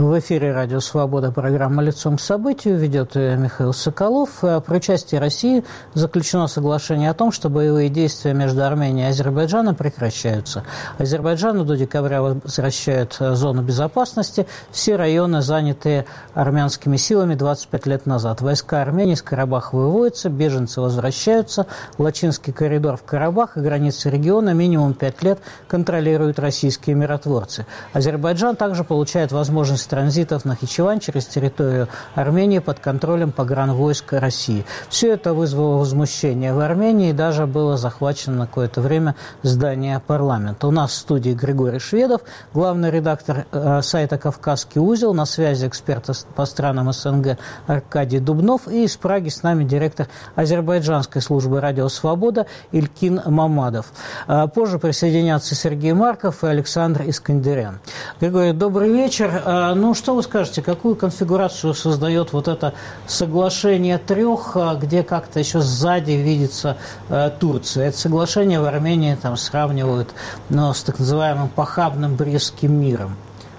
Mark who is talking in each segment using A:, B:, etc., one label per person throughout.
A: В эфире «Радио Свобода», программа «Лицом к событию», ведет Михаил Соколов. При участии России заключено соглашение о том, что боевые действия между Арменией и Азербайджаном прекращаются. Азербайджану до декабря возвращают зону безопасности все районы, занятые армянскими силами 25 лет назад. Войска Армении из Карабаха выводятся, беженцы возвращаются. Лачинский коридор в Карабах и границы региона минимум 5 лет контролируют российские миротворцы. Азербайджан также получает возможность транзитов на Нахичевань через территорию Армении под контролем погранвойск России. Все это вызвало возмущение в Армении, и даже было захвачено на какое-то время здание парламента. У нас в студии Григорий Шведов, главный редактор сайта «Кавказский узел», на связи эксперт по странам СНГ Аркадий Дубнов, и из Праги с нами директор азербайджанской службы «Радио Свобода» Илькин Мамадов. Позже присоединятся Сергей Марков и Александр Искандерян. Григорий, добрый вечер. Ну, что вы скажете, какую конфигурацию создает вот это соглашение трех, где как-то еще сзади видится Турция? Это соглашение в Армении там сравнивают с так называемым похабным Брестским миром.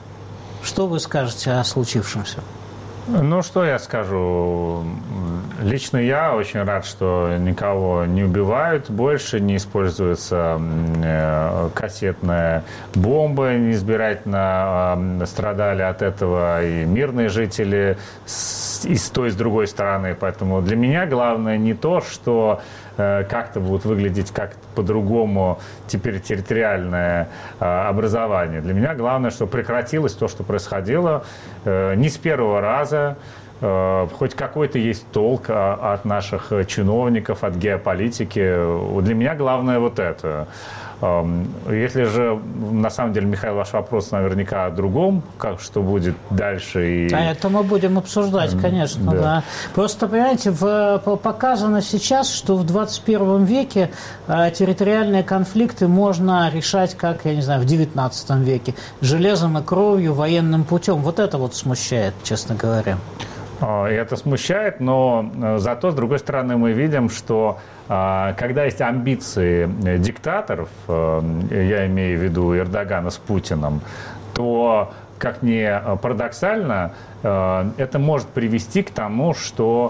A: Что вы скажете о случившемся?
B: Ну, что я скажу? Лично я очень рад, что никого не убивают больше, не используется кассетная бомба, неизбирательно страдали от этого и мирные жители и с той, и с другой стороны. Поэтому для меня главное не то, что как-то будут выглядеть как-то по-другому теперь территориальное образование. Для меня главное, что прекратилось то, что происходило не с первого раза. Хоть какой-то есть толк от наших чиновников, от геополитики. Для меня главное вот это. Если же, на самом деле, Михаил, ваш вопрос наверняка о другом, как что будет дальше. И... А
A: это мы будем обсуждать, конечно, да. Просто, понимаете, показано сейчас, что в 21 веке территориальные конфликты можно решать, как, я не знаю, в 19 веке, железом и кровью, военным путем. Вот это вот смущает, честно говоря.
B: И это смущает, но зато, с другой стороны, мы видим, что когда есть амбиции диктаторов, я имею в виду Эрдогана с Путиным, то, как ни парадоксально, это может привести к тому, что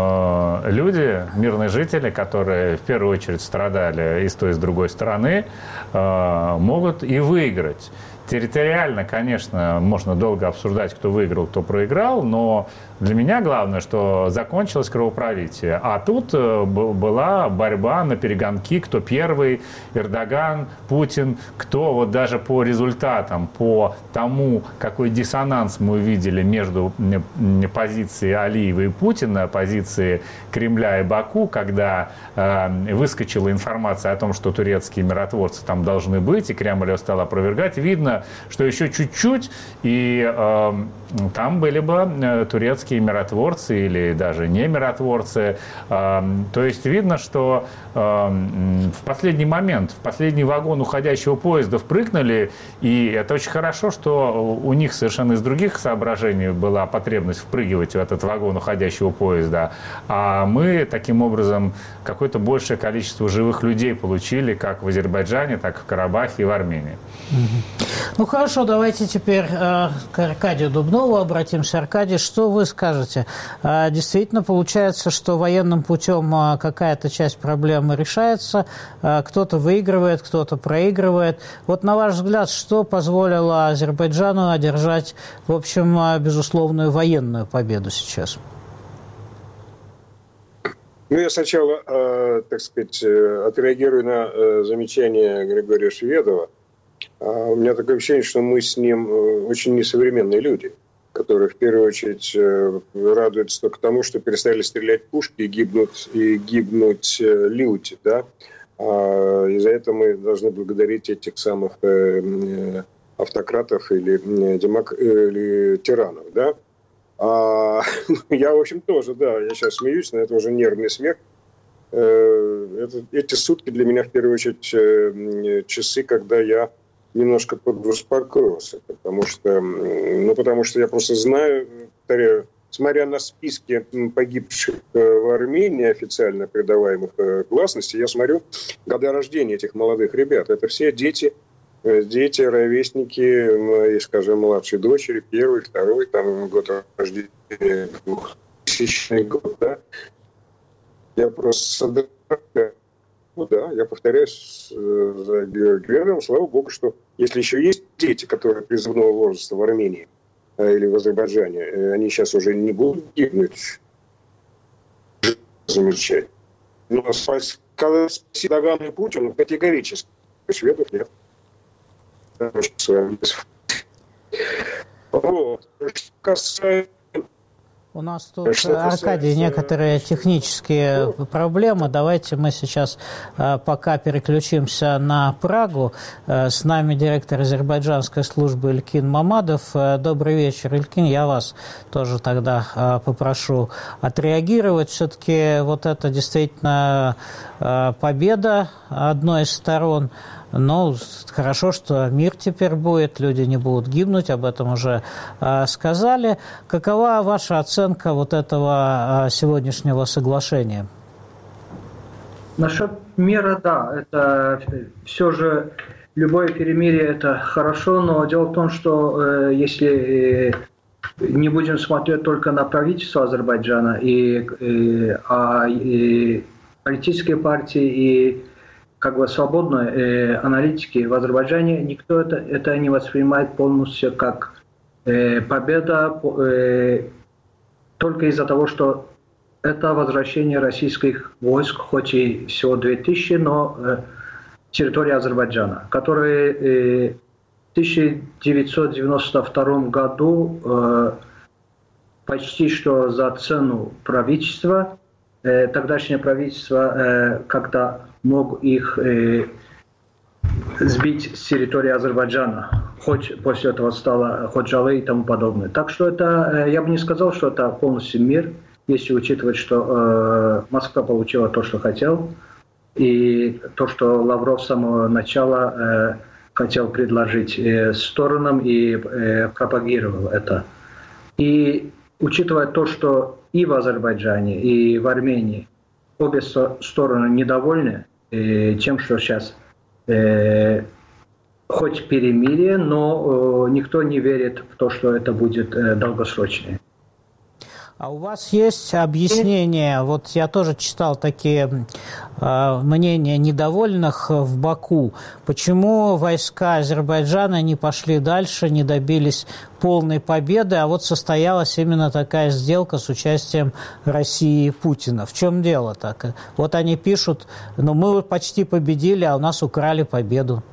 B: люди, мирные жители, которые в первую очередь страдали и с той, и с другой стороны, могут и выиграть. Территориально, конечно, можно долго обсуждать, кто выиграл, кто проиграл, но для меня главное, что закончилось кровопролитие. А тут была борьба на перегонки, кто первый, Эрдоган, Путин, кто вот даже по результатам, по тому, какой диссонанс мы увидели между позицией Алиева и Путина, позицией Кремля и Баку, когда выскочила информация о том, что турецкие миротворцы там должны быть, и Кремль ее стал опровергать, видно, что еще чуть-чуть, и там были бы турецкие миротворцы или даже не миротворцы. То есть видно, что в последний момент, в последний вагон уходящего поезда впрыгнули, и это очень хорошо, что у них совершенно из других соображений была потребность впрыгивать в этот вагон уходящего поезда, а мы таким образом какое-то большее количество живых людей получили, как в Азербайджане, так и в Карабахе и в Армении.
A: Ну хорошо, давайте теперь к Аркадию Дубнову обратимся. Аркадий, что вы скажете? Действительно получается, что военным путем какая-то часть проблемы решается, кто-то выигрывает, кто-то проигрывает. Вот на ваш взгляд, что позволило Азербайджану одержать, в общем, безусловную военную победу сейчас?
C: Ну, я сначала, так сказать, отреагирую на замечание Григория Шведова. У меня такое ощущение, что мы с ним очень несовременные люди, которые в первую очередь радуются только тому, что перестали стрелять пушки и гибнуть люди, да. И за это мы должны благодарить этих самых автократов или тиранов, да. Я, в общем, тоже, да, я сейчас смеюсь, но это уже нервный смех. Эти сутки для меня в первую очередь часы, когда я немножко подуспокоился, потому что я просто знаю, смотря на списки погибших в Армении, официально придаваемых гласности, я смотрю года рождения этих молодых ребят. Это все дети Дети, ровесники моей, скажем, младшей дочери, первый, второй, там год рождения, 2000 год, да. Я просто, ну да, я повторяюсь за Георгием, слава богу, что если еще есть дети, которые призывного возраста в Армении или в Азербайджане, они сейчас уже не будут гибнуть. Замечательно. Но сказать Догану и Путину категорически. Шведов нет. С вами. Вот. Что касается...
A: У нас тут, Аркадий, некоторые технические проблемы. Давайте мы сейчас пока переключимся на Прагу. С нами директор азербайджанской службы Илькин Мамадов. Добрый вечер, Илькин. Я вас тоже тогда попрошу отреагировать. Все-таки вот это действительно победа одной из сторон. Ну, хорошо, что мир теперь будет, люди не будут гибнуть, об этом уже сказали. Какова ваша оценка вот этого сегодняшнего соглашения?
D: Насчет мира, да, это все же любое перемирие это хорошо, но дело в том, что если не будем смотреть только на правительство Азербайджана, а политические партии и как бы свободные аналитики в Азербайджане, никто это не воспринимает полностью как победа только из-за того, что это возвращение российских войск, хоть и всего 2000, но территории Азербайджана, которые в 1992 году почти что за цену правительства, тогдашнее правительство как-то мог их сбить с территории Азербайджана, хоть после этого стало Ходжалы и тому подобное. Так что это, я бы не сказал, что это полностью мир, если учитывать, что Москва получила то, что хотел, и то, что Лавров с самого начала хотел предложить сторонам и пропагировал это. И учитывая то, что и в Азербайджане, и в Армении обе стороны недовольны тем, что сейчас хоть перемирие, но никто не верит в то, что это будет долгосрочное.
A: А у вас есть объяснение? Вот я тоже читал такие мнения недовольных в Баку. Почему войска Азербайджана не пошли дальше, не добились полной победы, а вот состоялась именно такая сделка с участием России и Путина? В чем дело так? Вот они пишут, ну мы почти победили, а у нас украли победу.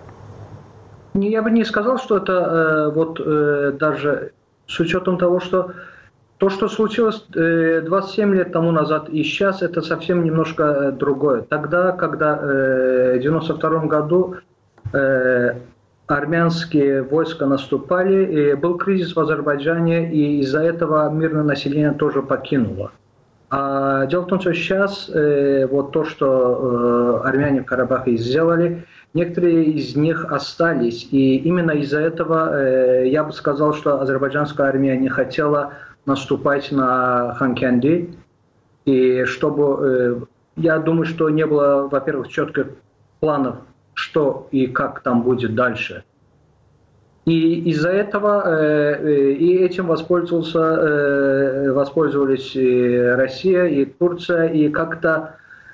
D: Я бы не сказал, что это даже с учетом того, что то, что случилось 27 лет тому назад и сейчас, это совсем немножко другое. Тогда, когда в 1992 году армянские войска наступали, был кризис в Азербайджане, и из-за этого мирное население тоже покинуло. А дело в том, что сейчас вот то, что армяне в Карабахе сделали, некоторые из них остались. И именно из-за этого я бы сказал, что азербайджанская армия не хотела наступать на Ханкенди, и чтобы, я думаю, что не было, во-первых, четких планов, что и как там будет дальше. И из-за этого и этим воспользовались и Россия, и Турция, и как-то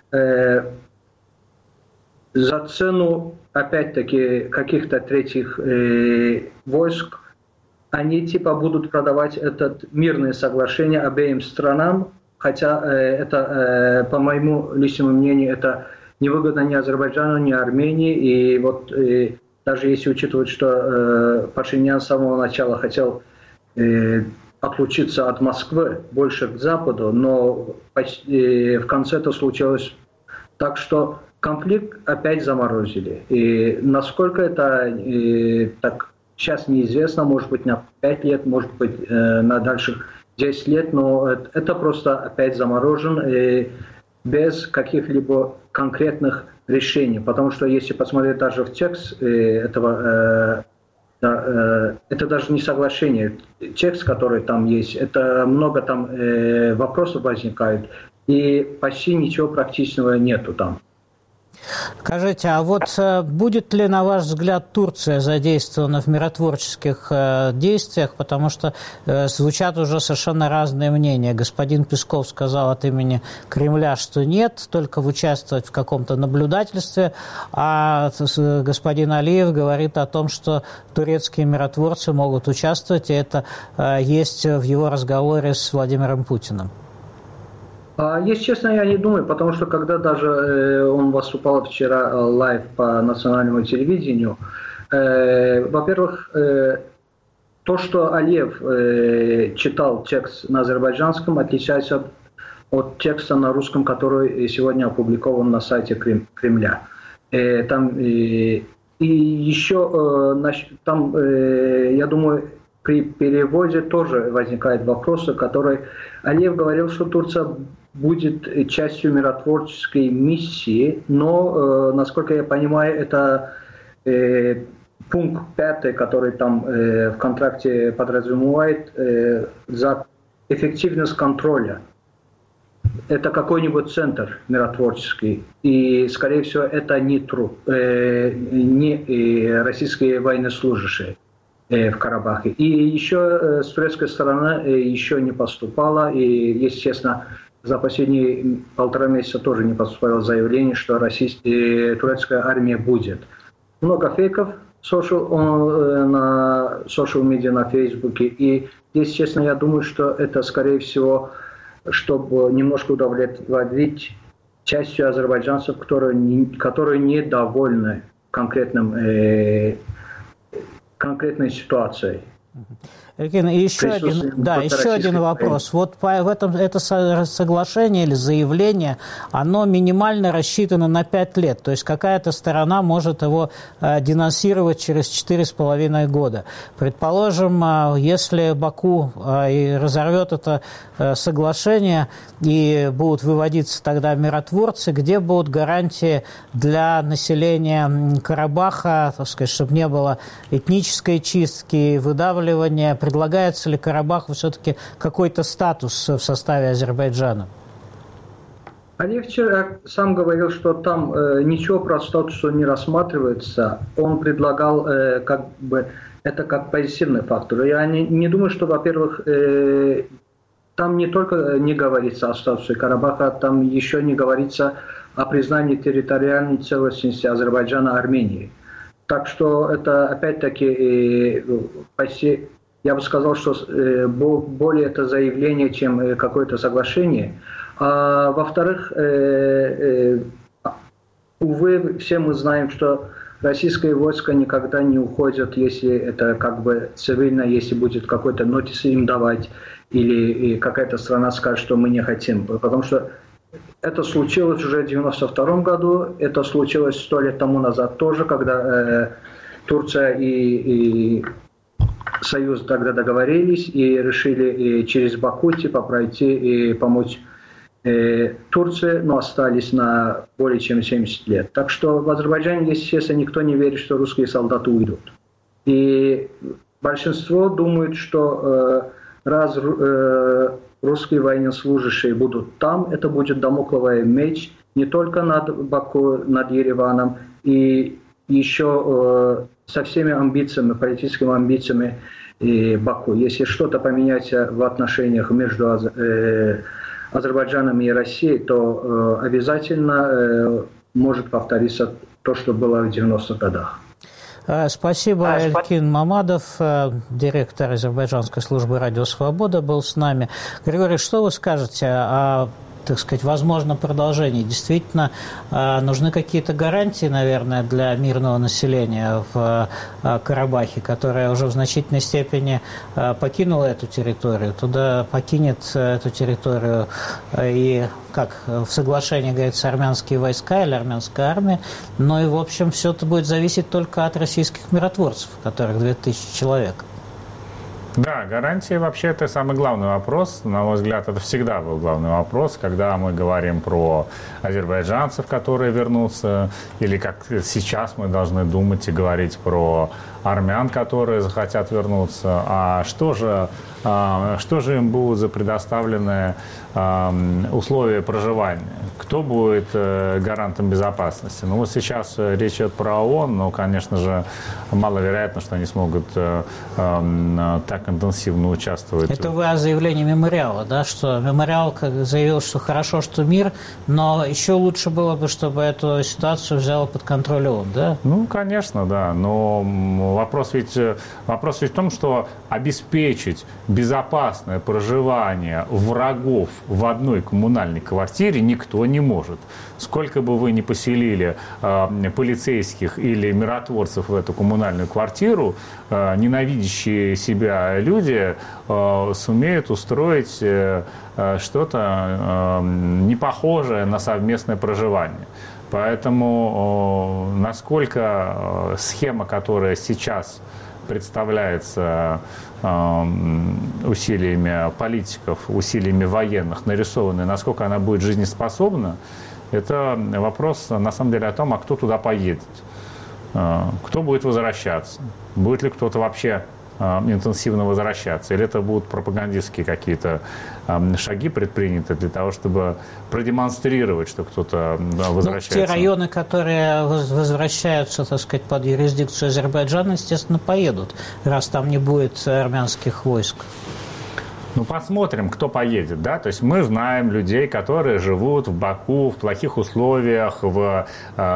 D: за цену, опять-таки, каких-то третьих войск они типа будут продавать это мирное соглашение обеим странам, хотя это, по моему личному мнению, это невыгодно ни Азербайджану, ни Армении. И вот даже если учитывать, что Пашинян с самого начала хотел отлучиться от Москвы больше к западу, но почти в конце это случилось так, что конфликт опять заморозили. И насколько это так сейчас неизвестно, может быть на 5 лет, может быть на дальших 10 лет, но это просто опять заморожен без каких-либо конкретных решений. Потому что если посмотреть даже в текст этого, это даже не соглашение, текст, который там есть, это много там вопросов возникает, и почти ничего практичного нету там.
A: Скажите, а вот будет ли, на ваш взгляд, Турция задействована в миротворческих действиях? Потому что звучат уже совершенно разные мнения. Господин Песков сказал от имени Кремля, что нет, только участвовать в каком-то наблюдательстве, а господин Алиев говорит о том, что турецкие миротворцы могут участвовать, и это есть в его разговоре с Владимиром Путиным.
D: Если честно, я не думаю, потому что когда даже он выступал вчера лайв по национальному телевидению, во-первых, то, что Алиев читал текст на азербайджанском, отличается от текста на русском, который сегодня опубликован на сайте Кремля. И еще там, я думаю, при переводе тоже возникают вопросы, которые Алиев говорил, что Турция будет частью миротворческой миссии, но, насколько я понимаю, это пункт 5, который там в контракте подразумевает за эффективность контроля. Это какой-нибудь центр миротворческий, и, скорее всего, это не российские военнослужащие в Карабахе. И еще с турецкой стороны еще не поступало, и, если честно, за последние 1,5 месяца тоже не поступало заявление, что турецкая армия будет. Много фейков на социал-медиа, на Фейсбуке. И, если честно, я думаю, что это, скорее всего, чтобы немножко удовлетворить частью азербайджанцев, которые недовольны конкретной ситуацией.
A: Эркин, и еще один вопрос. Вот это соглашение или заявление, оно минимально рассчитано на 5 лет. То есть какая-то сторона может его денонсировать через 4,5 года. Предположим, если Баку разорвет это соглашение и будут выводиться тогда миротворцы, где будут гарантии для населения Карабаха, так сказать, чтобы не было этнической чистки, выдавливания? Предлагается ли Карабаху все-таки какой-то статус в составе Азербайджана?
D: Алиев вчера сам говорил, что там ничего про статус не рассматривается. Он предлагал это как позитивный фактор. Я не думаю, что, во-первых, там не только не говорится о статусе Карабаха, там еще не говорится о признании территориальной целостности Азербайджана Армении. Так что это опять-таки почти... Я бы сказал, что более это заявление, чем какое-то соглашение. А во-вторых, увы, все мы знаем, что российские войска никогда не уходят, если это как бы цивильно, если будет какой-то нотис им давать, или какая-то страна скажет, что мы не хотим. Потому что это случилось уже в 1992 году, это случилось 100 лет тому назад тоже, когда Турция и Союз тогда договорились и решили через Баку пройти и помочь Турции, но остались на более чем 70 лет. Так что в Азербайджане, если честно, никто не верит, что русские солдаты уйдут. И большинство думает, что раз русские военнослужащие будут там, это будет дамокловый меч не только над Баку, над Ереваном, и еще со всеми амбициями, политическими амбициями Баку. Если что-то поменяется в отношениях между Азербайджаном и Россией, то обязательно может повториться то, что было в 90-х годах.
A: Спасибо, Элькин Мамадов, директор азербайджанской службы «Радио Свобода», был с нами. Григорий, что вы скажете о, так сказать, возможном продолжении? Действительно, нужны какие-то гарантии, наверное, для мирного населения в Карабахе, которое уже в значительной степени покинуло эту территорию, туда покинет эту территорию и, как в соглашении говорится, армянские войска или армянская армия, но и, в общем, все это будет зависеть только от российских миротворцев, которых 2000 человек.
B: Да, гарантии вообще это самый главный вопрос. На мой взгляд, это всегда был главный вопрос, когда мы говорим про азербайджанцев, которые вернутся, или как сейчас мы должны думать и говорить про армян, которые захотят вернуться. А что же что же им будут за предоставленные условия проживания? Кто будет гарантом безопасности? Ну, вот сейчас речь идет про ООН, но, конечно же, маловероятно, что они смогут так интенсивно участвовать.
A: Это вы о заявлении Мемориала, да, что Мемориал заявил, что хорошо, что мир, но еще лучше было бы, чтобы эту ситуацию взяла под контроль ООН, да?
B: Ну, конечно, да, но вопрос ведь в том, что обеспечить безопасное проживание врагов в одной коммунальной квартире никто не может. Сколько бы вы ни поселили полицейских или миротворцев в эту коммунальную квартиру, ненавидящие себя люди сумеют устроить что-то непохожее на совместное проживание. Поэтому насколько схема, которая сейчас представляется усилиями политиков, усилиями военных, нарисованная, насколько она будет жизнеспособна, это вопрос, на самом деле, о том, а кто туда поедет, кто будет возвращаться, будет ли кто-то вообще интенсивно возвращаться, или это будут пропагандистские какие-то шаги предприняты для того, чтобы продемонстрировать, что кто-то возвращается.
A: Ну, те районы, которые возвращаются, так сказать, под юрисдикцию Азербайджана, естественно, поедут, раз там не будет армянских войск.
B: Ну, посмотрим, кто поедет, да, то есть мы знаем людей, которые живут в Баку в плохих условиях, в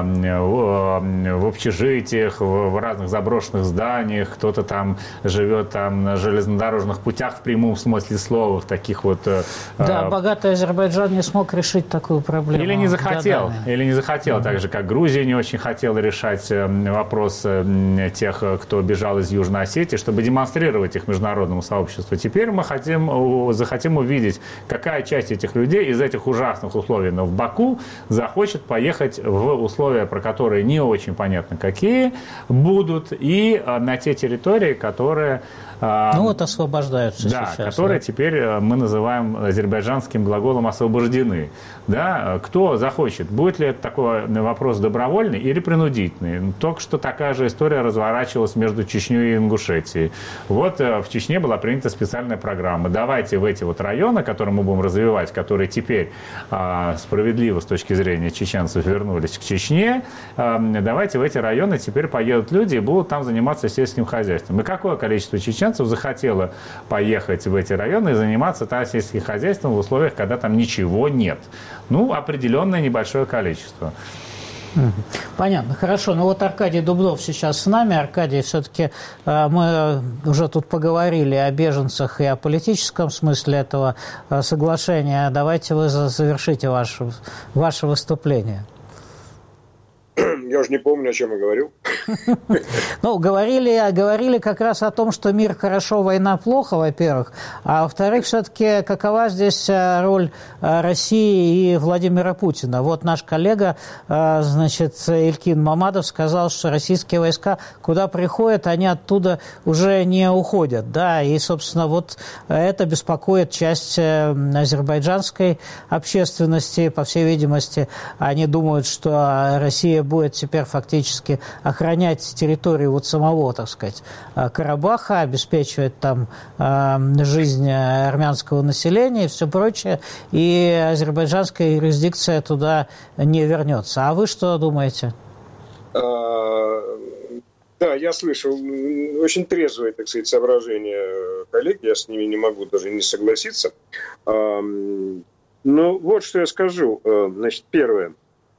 B: общежитиях, в разных заброшенных зданиях, кто-то там живет там на железнодорожных путях в прямом смысле слова, в таких вот...
A: Да, богатый Азербайджан не смог решить такую проблему.
B: Или не захотел, так же, как Грузия не очень хотела решать вопрос тех, кто бежал из Южной Осетии, чтобы демонстрировать их международному сообществу. Теперь мы захотим увидеть, какая часть этих людей из этих ужасных условий, но в Баку захочет поехать в условия, про которые не очень понятно какие будут, и на те территории, которые...
A: Ну вот освобождаются
B: да,
A: сейчас.
B: Которые теперь мы называем азербайджанским глаголом «освобождены». Да? Кто захочет? Будет ли это такой вопрос добровольный или принудительный? Только что такая же история разворачивалась между Чечней и Ингушетией. Вот в Чечне была принята специальная программа. Давайте в эти вот районы, которые мы будем развивать, которые теперь справедливо с точки зрения чеченцев вернулись к Чечне, давайте в эти районы теперь поедут люди и будут там заниматься сельским хозяйством. И какое количество чеченцев захотело поехать в эти районы и заниматься там сельским хозяйством в условиях, когда там ничего нет? Ну, определенное небольшое количество.
A: Понятно, хорошо. Ну вот Аркадий Дубнов сейчас с нами. Аркадий, все-таки мы уже тут поговорили о беженцах и о политическом смысле этого соглашения. Давайте вы завершите ваше выступление.
C: Я уже не помню, о чем я говорил.
A: Ну, говорили как раз о том, что мир хорошо, война плохо, во-первых. А во-вторых, все-таки какова здесь роль России и Владимира Путина? Вот наш коллега, значит, Илькин Мамадов сказал, что российские войска, куда приходят, они оттуда уже не уходят. Да, и, собственно, вот это беспокоит часть азербайджанской общественности. По всей видимости, они думают, что Россия будет теперь фактически охранять территорию вот самого, так сказать, Карабаха, обеспечивать там жизнь армянского населения и все прочее, и азербайджанская юрисдикция туда не вернется. А вы что думаете?
C: Да, я слышал очень трезвые, так сказать, соображения коллег, я с ними не могу даже не согласиться. Но вот что я скажу. Значит, первое.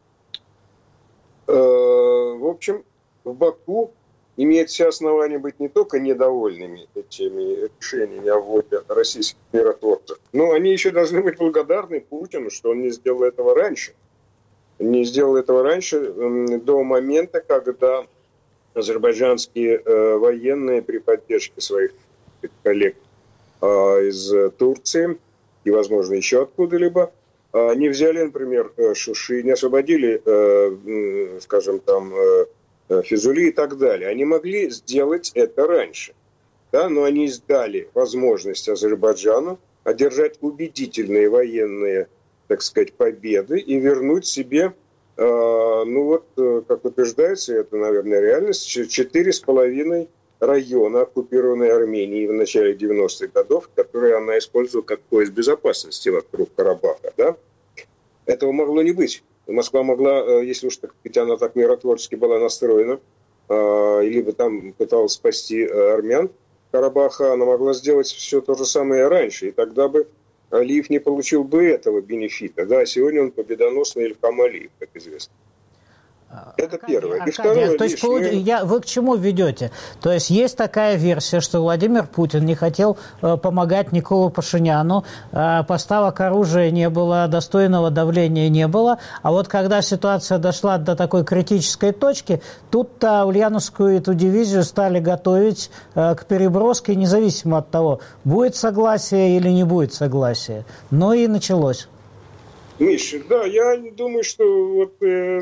C: В общем, в Баку имеет все основания быть не только недовольными этими решениями о вводе российских миротворцев, но они еще должны быть благодарны Путину, что он не сделал этого раньше. Не сделал этого раньше до момента, когда азербайджанские военные при поддержке своих коллег из Турции и, возможно, еще откуда-либо, не взяли, например, Шуши, не освободили, скажем, там, Физули и так далее. Они могли сделать это раньше, да, но они дали возможность Азербайджану одержать убедительные военные, так сказать, победы и вернуть себе, ну вот, как утверждается, это, наверное, реальность, 4,5 района, оккупированной Арменией в начале 90-х годов, которые она использовала как пояс безопасности вокруг Карабаха. Да? Этого могло не быть. Москва могла, если уж так сказать, она так миротворчески была настроена, либо там пыталась спасти армян Карабаха, она могла сделать все то же самое раньше, и тогда бы Алиев не получил бы этого бенефита. Да? Сегодня он победоносный Ильхам Алиев, как известно. Это первое. И второе,
A: то есть вы к чему ведете? То есть есть такая версия, что Владимир Путин не хотел помогать Николу Пашиняну, поставок оружия не было, достойного давления не было, а вот когда ситуация дошла до такой критической точки, тут-то Ульяновскую эту дивизию стали готовить к переброске, независимо от того, будет согласие или не будет согласия. Ну и началось.
C: Миша, да, я думаю, что вот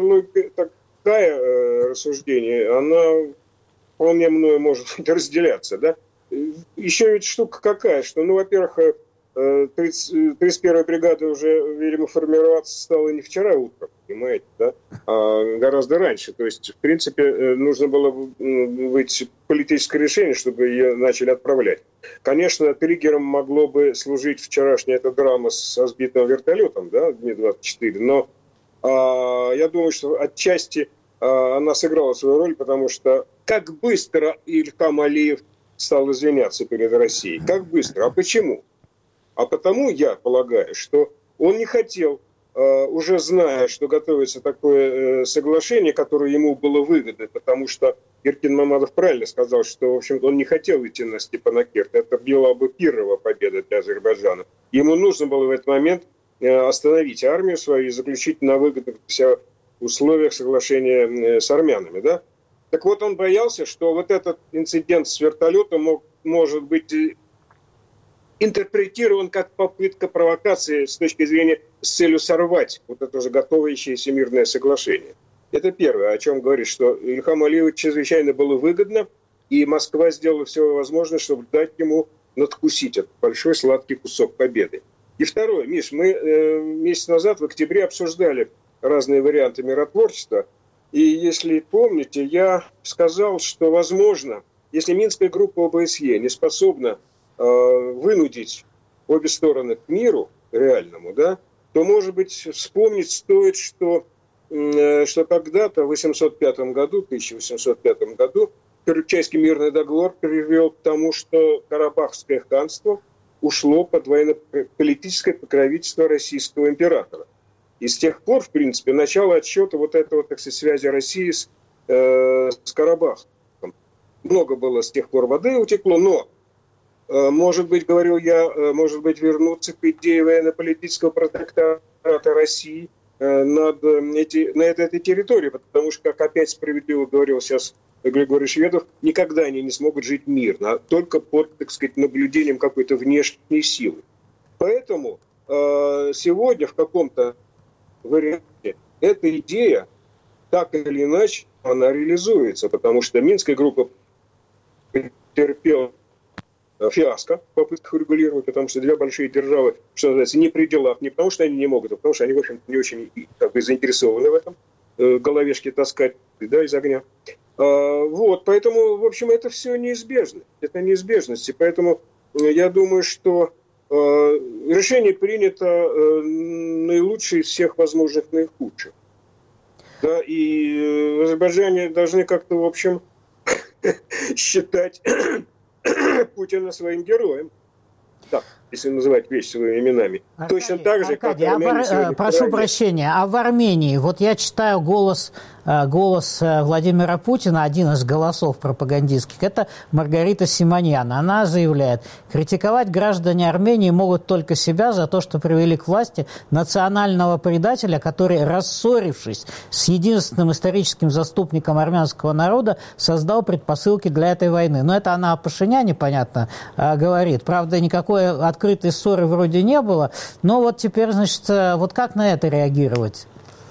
C: такое рассуждение, она вполне мною может разделяться, да. Еще ведь штука какая, что, ну, во-первых, 31-я бригада уже, видимо, формироваться стала не вчера утром, понимаете, да, а гораздо раньше. То есть, в принципе, нужно было быть политическое решение, чтобы ее начали отправлять. Конечно, триггером могло бы служить вчерашняя эта драма со сбитым вертолетом, да, Ми-24, но я думаю, что отчасти она сыграла свою роль, потому что как быстро Ильхам Алиев стал извиняться перед Россией. Как быстро? А почему? А потому, я полагаю, что он не хотел, уже зная, что готовится такое соглашение, которое ему было выгодно, потому что Эркин Мамадов правильно сказал, что, в общем-то, он не хотел идти на Степанакерт. Это была бы пирровая победа для Азербайджана. Ему нужно было в этот момент остановить армию свою и заключить на выгодных условиях соглашения с армянами. Да? Так вот, он боялся, что вот этот инцидент с вертолетом может быть интерпретирован как попытка провокации с точки зрения с целью сорвать вот это уже готовящееся мирное соглашение. Это первое, о чем говорит, что Ильхаму Алиеву чрезвычайно было выгодно, и Москва сделала все возможное, чтобы дать ему надкусить этот большой сладкий кусок победы. И второе, Миш, мы месяц назад в октябре обсуждали разные варианты миротворчества, и если помните, я сказал, что возможно, если Минская группа ОБСЕ не способна вынудить обе стороны к миру реальному, да, то, может быть, вспомнить стоит, что когда-то в 1805 году Карачайский мирный договор привел к тому, что Карабахское ханство ушло под военно-политическое покровительство российского императора. И с тех пор, в принципе, начало отсчета вот этого, так сказать, связи России с Карабахом. Много было с тех пор воды утекло, но может быть, говорил я, может быть, вернуться к идее военно-политического протектората России на этой территории, потому что, как опять справедливо говорил сейчас Григорий Шведов, никогда они не смогут жить мирно, только под, так сказать, наблюдением какой-то внешней силы. Поэтому сегодня в каком-то варианте эта идея, так или иначе, она реализуется, потому что Минская группа потерпела фиаско в попытках урегулировать, потому что две большие державы, что называется, не при делах, не потому что они не могут, а потому что они, в общем-то, не очень как бы заинтересованы в этом, головешки таскать, да, из огня. Вот, поэтому, в общем, это все неизбежно. Это неизбежность. И поэтому я думаю, что решение принято наилучшее из всех возможных наихудших. Да, и в Азербайджане должны как-то, в общем, считать Путина своим героем. Так, если называть вещи своими именами.
A: Аркадий,
C: точно так же, как армяне
A: прошу прощения, а в Армении, вот я читаю голос Владимира Путина, один из голосов пропагандистских, это Маргарита Симоньян. Она заявляет, критиковать граждане Армении могут только себя за то, что привели к власти национального предателя, который, рассорившись с единственным историческим заступником армянского народа, создал предпосылки для этой войны. Но это она о Пашиняне, понятно, говорит. Правда, никакой открытой ссоры вроде не было. Но вот теперь, значит, вот как на это реагировать?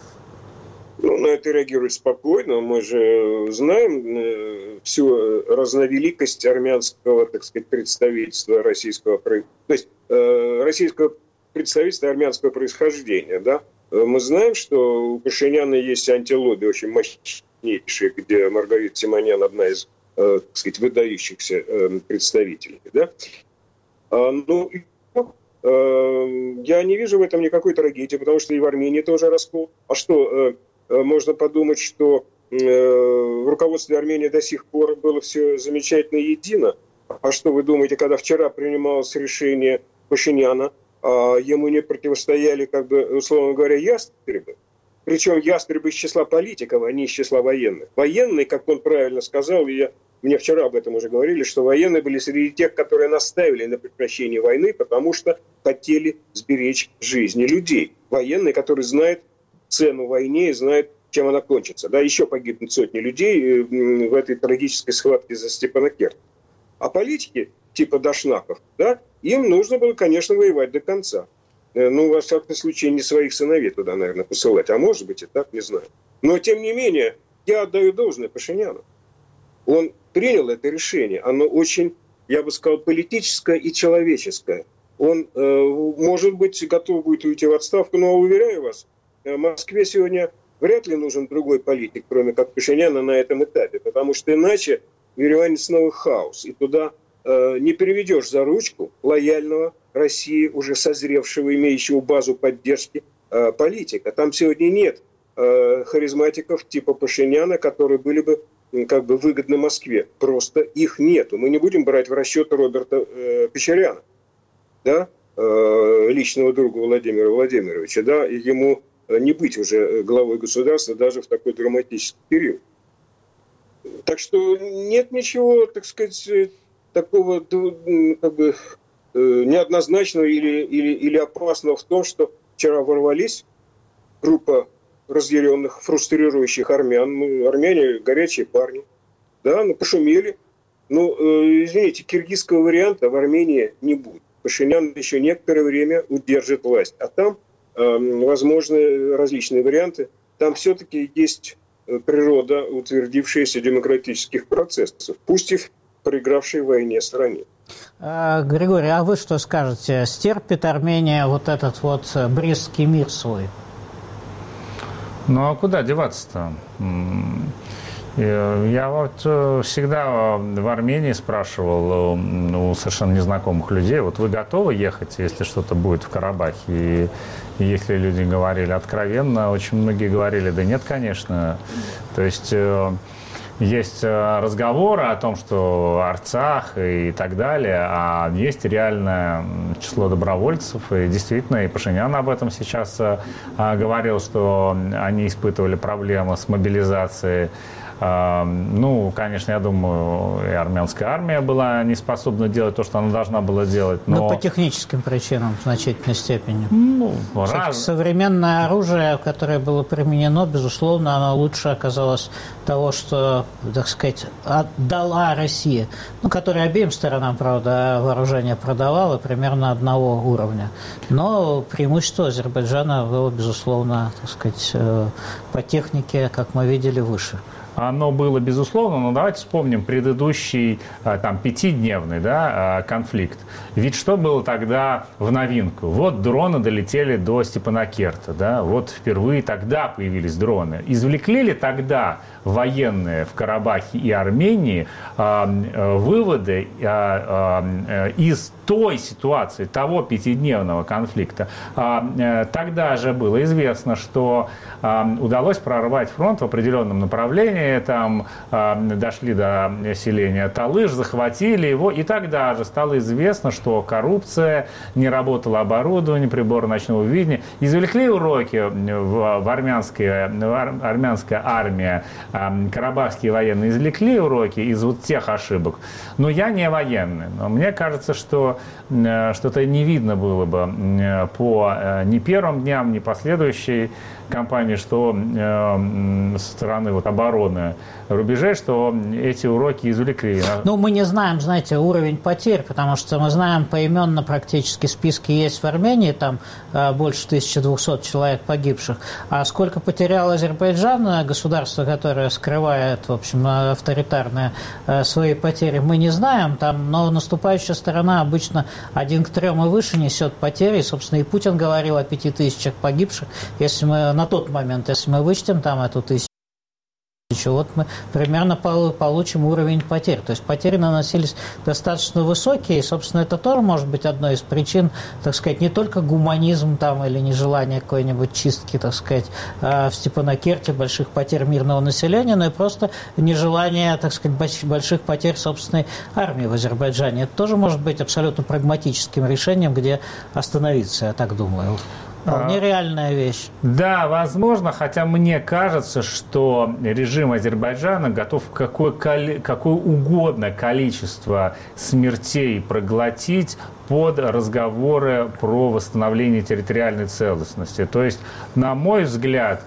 C: Ну, на это реагировать спокойно. Мы же знаем всю разновеликость армянского, так сказать, представительства российского, то есть российского представительства армянского происхождения, да. Мы знаем, что у Пашиняна есть антилобби очень мощнейшие, где Маргарита Симоньян одна из так сказать, выдающихся представителей. Да? Я не вижу в этом никакой трагедии, потому что и в Армении тоже раскол. А что, можно подумать, что в руководстве Армении до сих пор было все замечательно и едино? А что вы думаете, когда вчера принималось решение Пашиняна, ему не противостояли, как бы, условно говоря, ястребы? Причем ястребы из числа политиков, а не из числа военных. Военные, как он правильно сказал, мне вчера об этом уже говорили, что военные были среди тех, которые настаивали на прекращении войны, потому что хотели сберечь жизни людей. Военные, которые знают цену войне и знают, чем она кончится. Да, еще погибнут сотни людей в этой трагической схватке за Степанакерт. А политики, типа Дашнаков, да, им нужно было, конечно, воевать до конца. Во всяком случае, не своих сыновей туда, наверное, посылать. А может быть и так, не знаю. Но, тем не менее, я отдаю должное Пашиняну. Он принял это решение. Оно очень, я бы сказал, политическое и человеческое. Он, может быть, готов будет уйти в отставку, но, уверяю вас, Москве сегодня вряд ли нужен другой политик, кроме как Пашиняна на этом этапе. Потому что иначе в Ереване снова хаос. И туда не переведешь за ручку лояльного России, уже созревшего, имеющего базу поддержки политика. Там сегодня нет харизматиков типа Пашиняна, которые были бы как бы выгодны Москве. Просто их нету. Мы не будем брать в расчет Роберта Печоряна, да, личного друга Владимира Владимировича. Да, и ему не быть уже главой государства даже в такой драматический период. Так что нет ничего, так сказать, такого как бы неоднозначного или опасного в том, что вчера ворвались группа разъяренных, фрустрирующих армян. Армяне горячие парни. Да, пошумели. Извините, киргизского варианта в Армении не будет. Пашинян еще некоторое время удержит власть. А там возможны различные варианты. Там все-таки есть природа утвердившаяся демократических процессов, пусть и в проигравшей войне стране.
A: Григорий, а вы что скажете? Стерпит Армения вот этот вот Брестский мир свой?
B: А куда деваться-то? Я вот всегда в Армении спрашивал у совершенно незнакомых людей, вот вы готовы ехать, если что-то будет в Карабахе? И если люди говорили откровенно, очень многие говорили, да нет, конечно. То есть есть разговоры о том, что Арцах и так далее, а есть реальное число добровольцев. И действительно, и Пашинян об этом сейчас говорил, что они испытывали проблемы с мобилизацией. Конечно, я думаю, и армянская армия была не способна делать то, что она должна была делать.
A: Но по техническим причинам в значительной степени. Современное оружие, которое было применено, безусловно, оно лучше оказалось того, что, так сказать, отдала Россия. Которая обеим сторонам, правда, вооружение продавала примерно одного уровня. Но преимущество Азербайджана было, безусловно, так сказать, по технике, как мы видели, выше.
B: Оно было, безусловно, но давайте вспомним предыдущий, пятидневный, конфликт. Ведь что было тогда в новинку? Вот дроны долетели до Степанакерта, да, вот впервые тогда появились дроны. Извлекли ли тогда военные в Карабахе и Армении выводы из той ситуации, того пятидневного конфликта? Тогда же было известно, что удалось прорвать фронт в определенном направлении, там дошли до селения Талыш, захватили его, и тогда же стало известно, что коррупция, не работало оборудование, приборы ночного видения. Извлекли уроки в армянская армия, карабахские военные извлекли уроки из вот тех ошибок. Но я не военный. Но мне кажется, что что-то не видно было бы по ни первым дням, ни последующей кампании, что со стороны обороны рубежей, что эти уроки извлекли.
A: Мы не знаем, знаете, уровень потерь, потому что мы знаем поименно практически списки есть в Армении, там больше 1200 человек погибших. А сколько потерял Азербайджан, государство, которое скрывает, в общем, авторитарные свои потери, мы не знаем. Но наступающая сторона обычно 1 к 3 и выше несет потери. И, собственно, и Путин говорил о 5000 погибших. Если мы на тот момент, если мы вычтем там эту 1000 1000, вот мы примерно получим уровень потерь. То есть потери наносились достаточно высокие, и, собственно, это тоже может быть одной из причин, так сказать, не только гуманизм там или нежелание какой-нибудь чистки, так сказать, в Степанакерте, больших потерь мирного населения, но и просто нежелание, так сказать, больших потерь собственной армии в Азербайджане. Это тоже может быть абсолютно прагматическим решением, где остановиться, я так думаю. Вполне реальная вещь.
B: Да, возможно, хотя мне кажется, что режим Азербайджана готов какое угодно количество смертей проглотить под разговоры про восстановление территориальной целостности. То есть, на мой взгляд,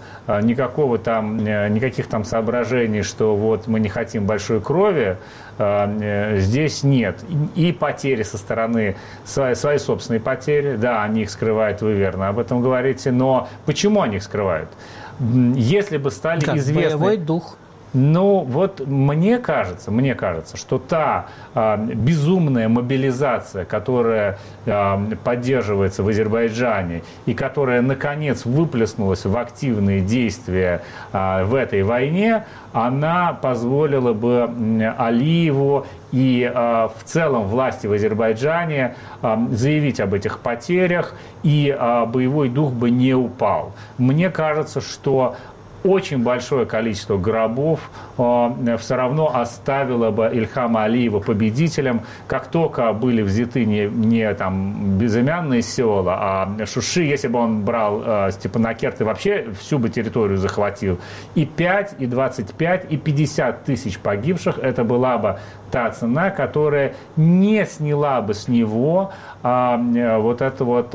B: никаких там соображений, что вот мы не хотим большой крови, здесь нет. И потери со стороны, свои собственные потери, да, они их скрывают, вы верно об этом говорите, но почему они их скрывают? Если бы стали известны...
A: Боевой дух.
B: Ну, вот мне кажется, что та безумная мобилизация, которая поддерживается в Азербайджане и которая, наконец, выплеснулась в активные действия в этой войне, она позволила бы Алиеву и в целом власти в Азербайджане заявить об этих потерях, и боевой дух бы не упал. Мне кажется, что очень большое количество гробов все равно оставило бы Ильхама Алиева победителем. Как только были взяты не там безымянные села, а Шуши, если бы он брал Степанакерт и вообще всю бы территорию захватил, и 5, и 25, и 50 тысяч погибших, это была бы та цена, которая не сняла бы с него вот это вот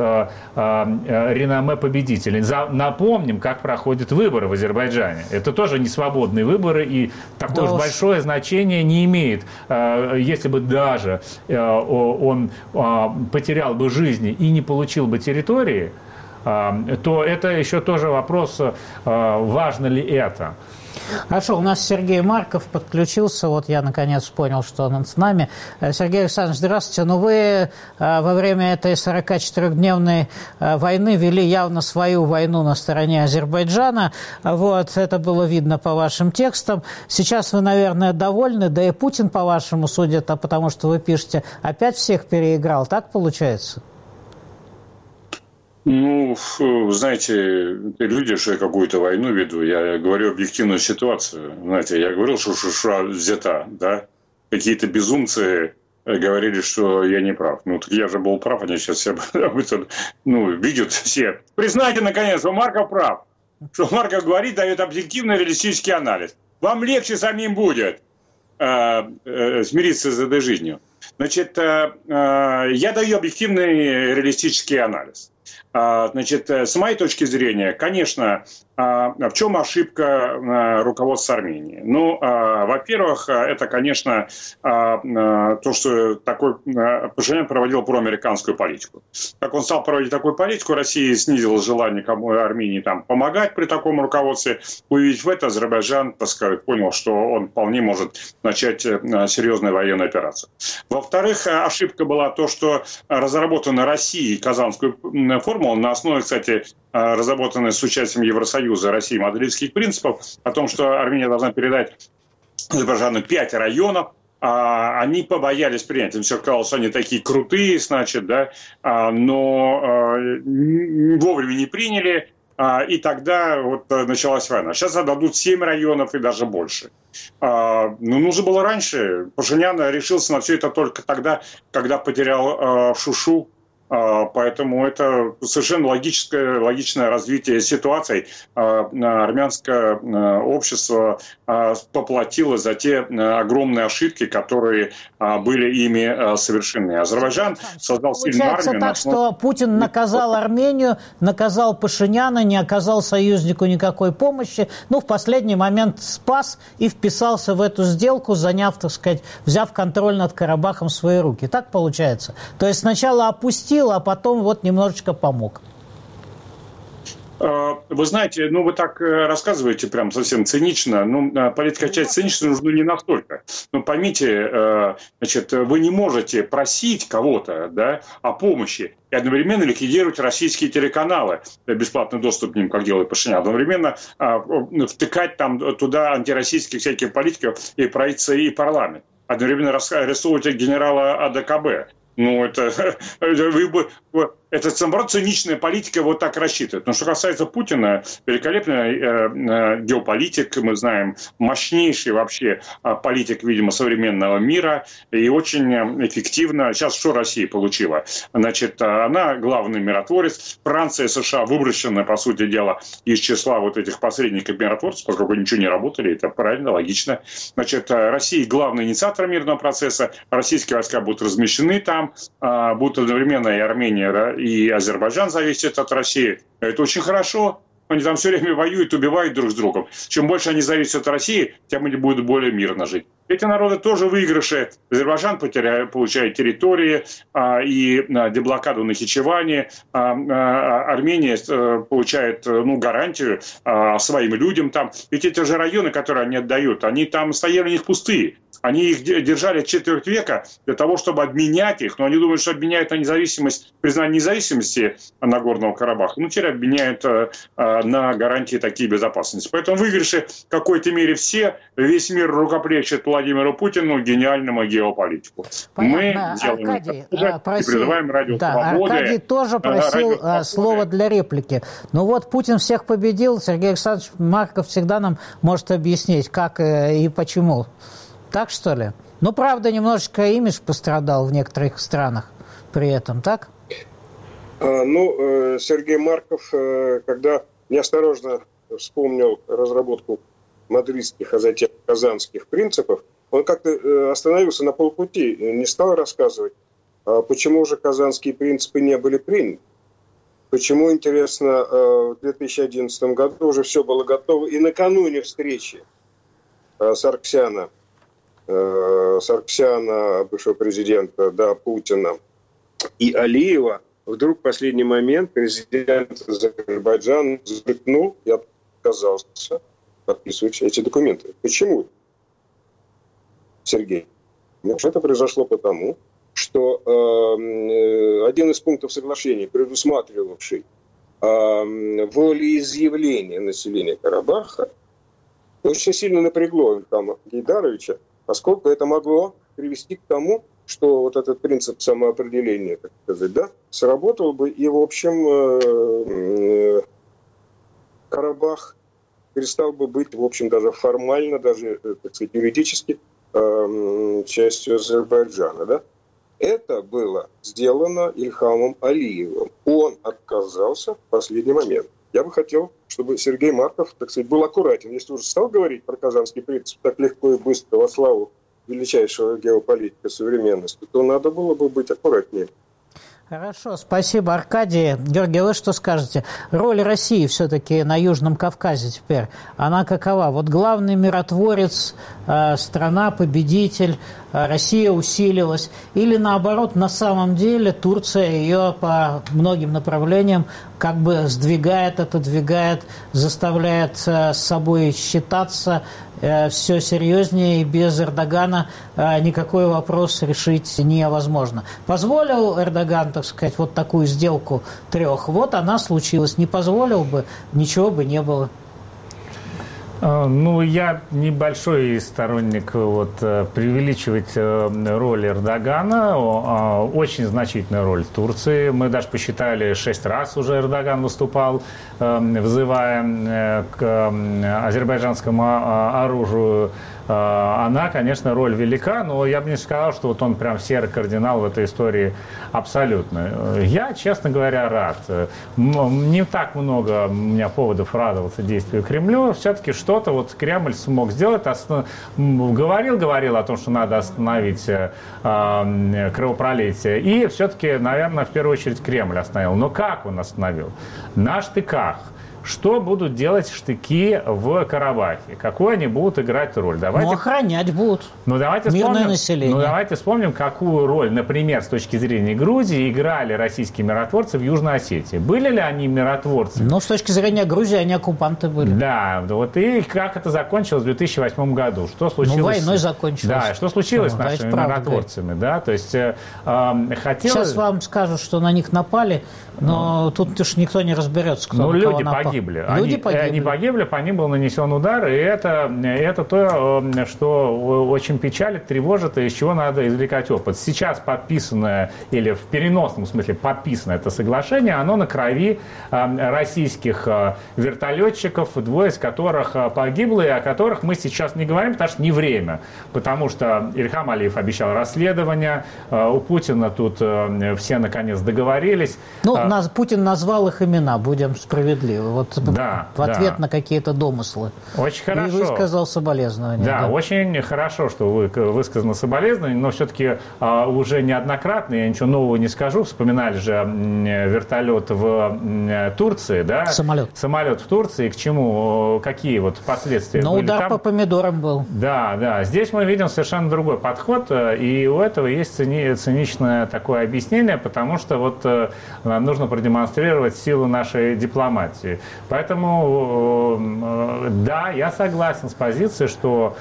B: реноме победителей. Напомним, как проходят выборы в Азербайджане. Это тоже не свободные выборы, и такое же большое значение не имеет. Если бы даже он потерял бы жизни и не получил бы территории, то это еще тоже вопрос, важно ли это.
A: Хорошо, у нас Сергей Марков подключился, вот я наконец понял, что он с нами. Сергей Александрович, здравствуйте. Ну, вы во время этой 44-дневной войны вели явно свою войну на стороне Азербайджана, вот, это было видно по вашим текстам. Сейчас вы, наверное, довольны, да и Путин, по-вашему, судит, потому что вы пишете, опять всех переиграл, так получается?
E: Ну, знаете, люди, что я какую-то войну веду, я говорю объективную ситуацию. Знаете, я говорил, что Шуша взята, да? Какие-то безумцы говорили, что я не прав. Ну, так я же был прав, они сейчас все видят все. Признайте, наконец, что Марков прав. Что Марков говорит, дает объективный реалистический анализ. Вам легче самим будет смириться с этой жизнью. Значит, я даю объективный реалистический анализ. Значит, с моей точки зрения, конечно, в чем ошибка руководства Армении? Ну, во-первых, это, конечно, то, что такой Пашинян проводил проамериканскую политику. Как он стал проводить такую политику, Россия снизила желание Армении там помогать при таком руководстве. Увидев в это, Азербайджан, так сказать, понял, что он вполне может начать серьезную военную операцию. Во-вторых, ошибка была то, что разработана Россией Казанскую формулу на основе, кстати, разработанной с участием Евросоюза России мадридских принципов, о том, что Армения должна передать Азербайджану 5 районов. Они побоялись принять. Им все казалось, что они такие крутые, значит, да, но вовремя не приняли. И тогда вот началась война. Сейчас отдадут 7 районов и даже больше. Ну, нужно было раньше. Пашинян решился на все это только тогда, когда потерял Шушу. Поэтому это совершенно логичное развитие ситуации. Армянское общество поплатило за те огромные ошибки, которые были ими совершены. Азербайджан создал сильную армию.
A: Получается так, что Путин наказал Армению, наказал Пашиняна, не оказал союзнику никакой помощи, ну, в последний момент спас и вписался в эту сделку, взяв контроль над Карабахом в свои руки. Так получается? То есть сначала опустил, а потом вот немножечко помог.
E: Вы знаете, вы так рассказываете прям совсем цинично. Политика часть цинична, не настолько. Но поймите, вы не можете просить кого-то, да, о помощи и одновременно ликвидировать российские телеканалы, бесплатный доступ к ним, как делает Пашинян, одновременно втыкать там туда антироссийских всяких политиков и правительство, и парламент, одновременно арестовывать генерала АДКБ. Это, наоборот, циничная политика вот так рассчитывает. Но что касается Путина, великолепный геополитик, мы знаем, мощнейший вообще политик, видимо, современного мира, и очень эффективно. Сейчас что Россия получила? Она главный миротворец. Франция и США выброшены, по сути дела, из числа вот этих посредников-миротворцев, поскольку ничего не работали, это правильно, логично. Россия главный инициатор мирного процесса, российские войска будут размещены там, будут одновременно и Армения, да, и Азербайджан зависит от России. Это очень хорошо. Они там все время воюют, убивают друг с другом. Чем больше они зависят от России, тем они будут более мирно жить. Эти народы тоже выигрыши. Азербайджан получает территории и деблокаду Нахичевани. Армения получает гарантию своим людям там. Ведь эти же районы, которые они отдают, они там стояли у них пустые. Они их держали четверть века для того, чтобы обменять их. Но они думают, что обменяют на независимость, признание независимости Нагорного Карабаха. Теперь обменяют на гарантии такие безопасности. Поэтому выигрыши в какой-то мере все. Весь мир рукоплещет Владимиру Путину, гениальному геополитику.
A: Понятно.
E: Мы делаем
A: Аркадий
E: это.
A: просил,
E: И призываем Радио Свободы.
A: Аркадий тоже просил слово для реплики. Путин всех победил. Сергей Александрович Марков всегда нам может объяснить, как и почему. Так, что ли? Правда, немножечко имидж пострадал в некоторых странах при этом, так?
C: Сергей Марков, когда неосторожно вспомнил разработку мадридских, а затем казанских принципов, он как-то остановился на полпути, не стал рассказывать, почему же казанские принципы не были приняты. Почему, интересно, в 2011 году уже все было готово, и накануне встречи Сарксяна, бывшего президента, Путина, и Алиева, вдруг в последний момент президент Азербайджана взбрыкнул и отказался подписывать эти документы. Почему, Сергей? Это произошло потому, что один из пунктов соглашения, предусматривавший волеизъявление населения Карабаха, очень сильно напрягло Ильхама Гейдаровича, поскольку это могло привести к тому, что вот этот принцип самоопределения, так сказать, сработал бы, и, в общем, Карабах перестал бы быть, в общем, даже формально, даже, так сказать, юридически частью Азербайджана, Это было сделано Ильхамом Алиевым. Он отказался в последний момент. Я бы хотел, чтобы Сергей Марков, так сказать, был аккуратен. Если уже стал говорить про казанский принцип так легко и быстро во славу величайшего геополитика современности, то надо было бы быть аккуратнее.
A: Хорошо, спасибо, Аркадий. Георгий, вы что скажете? Роль России все-таки на Южном Кавказе теперь, она какова? Главный миротворец, страна, победитель, Россия усилилась. Или наоборот, на самом деле Турция ее по многим направлениям как бы сдвигает, отодвигает, заставляет с собой считаться все серьезнее, и без Эрдогана никакой вопрос решить невозможно. Позволил Эрдоган, так сказать, такую сделку трех, она случилась. Не позволил бы, ничего бы не было.
B: Я небольшой сторонник преувеличивать роль Эрдогана. Очень значительная роль Турции. Мы даже посчитали, 6 раз уже Эрдоган выступал, взывая к азербайджанскому оружию. Она, конечно, роль велика, но я бы не сказал, что он прям серый кардинал в этой истории абсолютно. Я, честно говоря, рад. Не так много у меня поводов радоваться действию Кремля. Все-таки что-то Кремль смог сделать. Говорил о том, что надо остановить кровопролитие. И все-таки, наверное, в первую очередь Кремль остановил. Но как он остановил? На штыках. что будут делать штыки в Карабахе, какую они будут играть роль. Давайте...
A: охранять будут.
B: Давайте
A: мирное население.
B: Давайте вспомним, какую роль, например, с точки зрения Грузии, играли российские миротворцы в Южной Осетии. Были ли они миротворцами?
A: С точки зрения Грузии они оккупанты были.
B: Да, вот и как это закончилось в 2008 году? Что случилось?
A: Войной закончилось.
B: Да, что случилось с нашими миротворцами? Да, то есть
A: Сейчас вам скажут, что на них напали, но тут уж никто не разберется, кто на кого напал.
B: Погибли. Они погибли, по ним был нанесен удар, и это то, что очень печалит, тревожит, и из чего надо извлекать опыт. Сейчас подписанное, или в переносном смысле подписанное это соглашение, оно на крови российских вертолетчиков, двое из которых погибло, и о которых мы сейчас не говорим, потому что не время. Потому что Ильхам Алиев обещал расследование, у Путина тут все наконец договорились.
A: Путин назвал их имена, будем справедливы. В ответ на какие-то домыслы.
B: Очень хорошо.
A: И высказал соболезнования.
B: Да, очень хорошо, что высказано соболезнование, но все-таки уже неоднократно, я ничего нового не скажу, вспоминали же вертолет в Турции, да? Самолет в Турции, к чему, какие последствия были
A: удар
B: там?
A: По помидорам был.
B: Да. Здесь мы видим совершенно другой подход, и у этого есть циничное такое объяснение, потому что нужно продемонстрировать силу нашей дипломатии. Поэтому, да, я согласен с позицией, что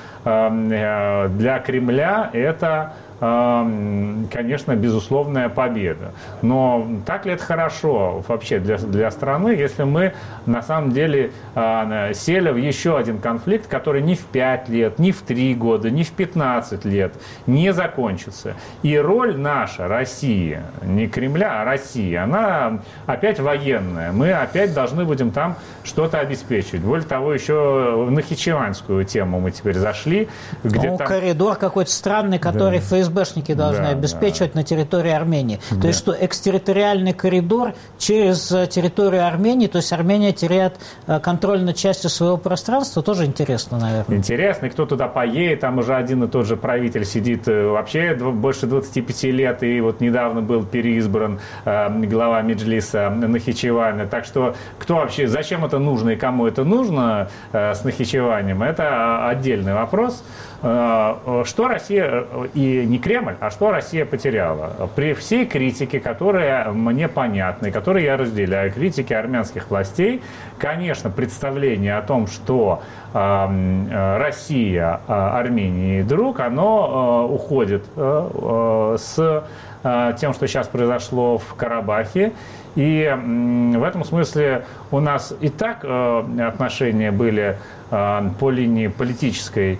B: для Кремля это, конечно, безусловная победа. Но так ли это хорошо вообще для страны, если мы на самом деле сели в еще один конфликт, который ни в 5 лет, ни в 3 года, ни в 15 лет не закончится. И роль наша, Россия, не Кремля, а Россия, она опять военная. Мы опять должны будем там что-то обеспечивать. Более того, еще в нахичеванскую тему мы теперь зашли.
A: Коридор какой-то странный, который ФСБшники должны обеспечивать на территории Армении. То есть что экстерриториальный коридор через территорию Армении, то есть Армения теряет контроль над частью своего пространства, тоже интересно, наверное.
B: Интересно, и кто туда поедет, там уже один и тот же правитель сидит вообще больше 25 лет, и недавно был переизбран глава Меджлиса Нахичевана. Так что кто вообще, зачем это нужно и кому это нужно с Нахичеванием, это отдельный вопрос. Что Россия, и не Кремль, а что Россия потеряла? При всей критике, которая мне понятна, и которую я разделяю, критике армянских властей, конечно, представление о том, что Россия Армении друг, оно уходит с тем, что сейчас произошло в Карабахе. И в этом смысле у нас и так отношения были по линии политической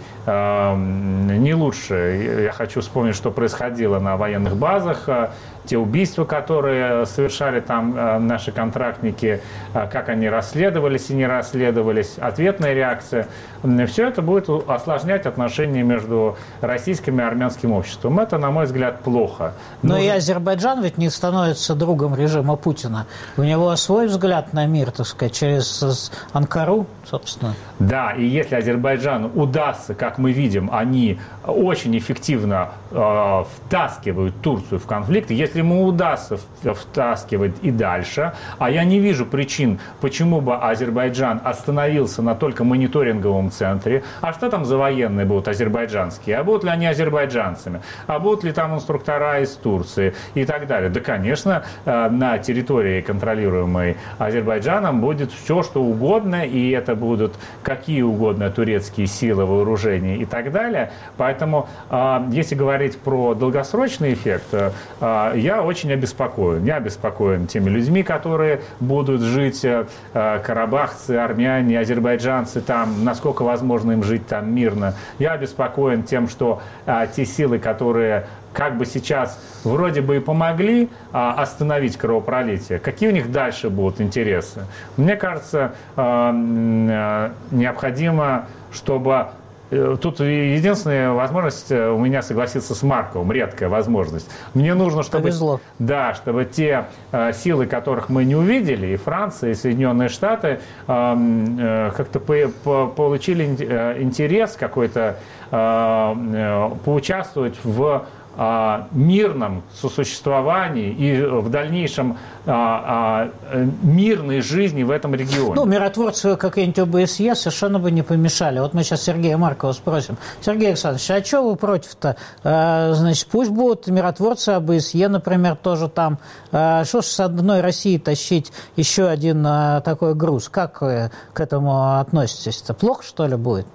B: не лучше. Я хочу вспомнить, что происходило на военных базах, те убийства, которые совершали там наши контрактники, как они расследовались и не расследовались, ответная реакция. Все это будет осложнять отношения между российским и армянским обществом. Это, на мой взгляд, плохо.
A: Но и Азербайджан ведь не становится другом режима Путина. У него свой взгляд на мир, так сказать, через Анкару, собственно.
B: Да, и если Азербайджану удастся, как мы видим, они очень эффективно втаскивают Турцию в конфликт, если ему удастся втаскивать и дальше, а я не вижу причин, почему бы Азербайджан остановился на только мониторинговом центре, а что там за военные будут азербайджанские, а будут ли они азербайджанцами, а будут ли там инструктора из Турции и так далее. Да, конечно, на территории, контролируемой Азербайджаном, будет все, что угодно, и это будут какие угодно турецкие силы, вооружения и так далее. Поэтому, если говорить про долгосрочный эффект, я очень обеспокоен. Я обеспокоен теми людьми, которые будут жить, карабахцы, армяне, азербайджанцы там, насколько возможно им жить там мирно. Я обеспокоен тем, что те силы, которые как бы сейчас вроде бы и помогли остановить кровопролитие, какие у них дальше будут интересы? Мне кажется, необходимо, чтобы... Тут единственная возможность у меня согласиться с Марковым, редкая возможность. Мне нужно, чтобы, чтобы те силы, которых мы не увидели, и Франция, и Соединенные Штаты, как-то получили интерес какой-то поучаствовать в мирном сосуществовании и в дальнейшем мирной жизни в этом регионе.
A: Ну, миротворцы какие-нибудь ОБСЕ совершенно бы не помешали. Вот мы сейчас Сергея Маркова спросим. Сергей Александрович, а что вы против-то? Значит, пусть будут миротворцы ОБСЕ, например, тоже там. Что ж с одной России тащить еще один такой груз? Как вы к этому относитесь-то? Плохо, что ли, будет?